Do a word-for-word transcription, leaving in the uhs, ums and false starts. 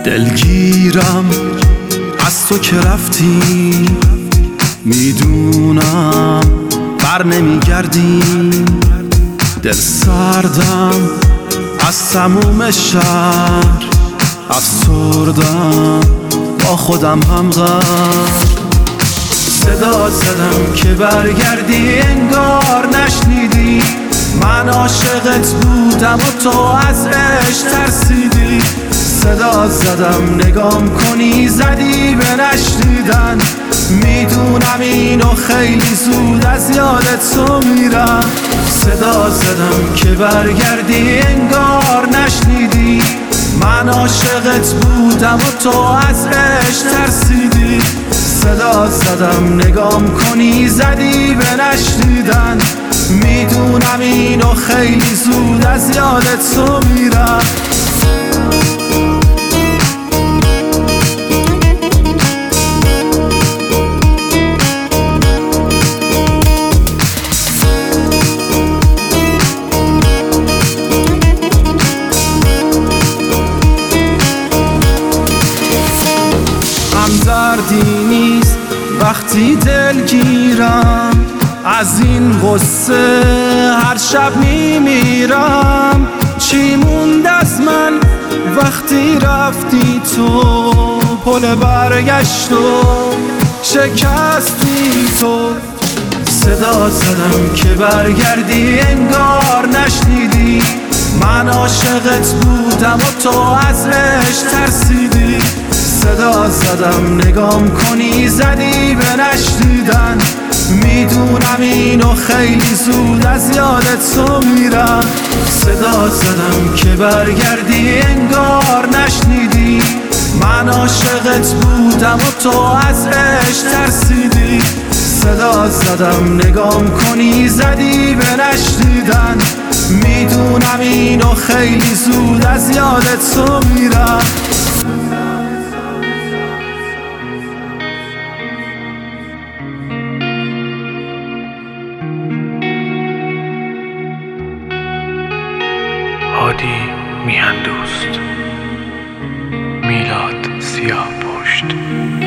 دلگیرم از تو که رفتی، میدونم بر نمیگردی. دل سردم از تموم شهر، افسردم با خودم هم غر. صدا زدم که برگردی، انگار نشنیدی. من عاشقت بودم و تو از عشق ترسیدی. صدا زدم نگام کنی، زدی به نشنیدن. میدونم اینو خیلی زود از یادت تو میرم. صدا زدم که برگردی، انگار نشنیدی. من عاشقت بودم و تو از عشق ترسیدی. صدا زدم نگام کنی، زدی به نشنیدن. میدونم اینو خیلی زود از یادت تو میرم. همدردی نیست وقتی دلگیرم، از این غصه هر شب میمیرم. چی موند از من وقتی رفتی تو؟ پل برگشت و شکستی تو. صدا زدم که برگردی، انگار نشنیدی. من عاشقت بودم و تو از عشق ترسیدی. صدا زدم نگام کنی، زدی به نشنیدن. میدونم اینو خیلی زود از یادت تو میرم. صدا زدم که برگردی، انگار نشنیدی. من عاشقت بودم و تو از عشق ترسیدی. صدا زدم نگام کنی، زدی به نشنیدن. میدونم اینو خیلی زود از یادت تو میرم. هادی میهن دوست، میلاد سیاه پشت.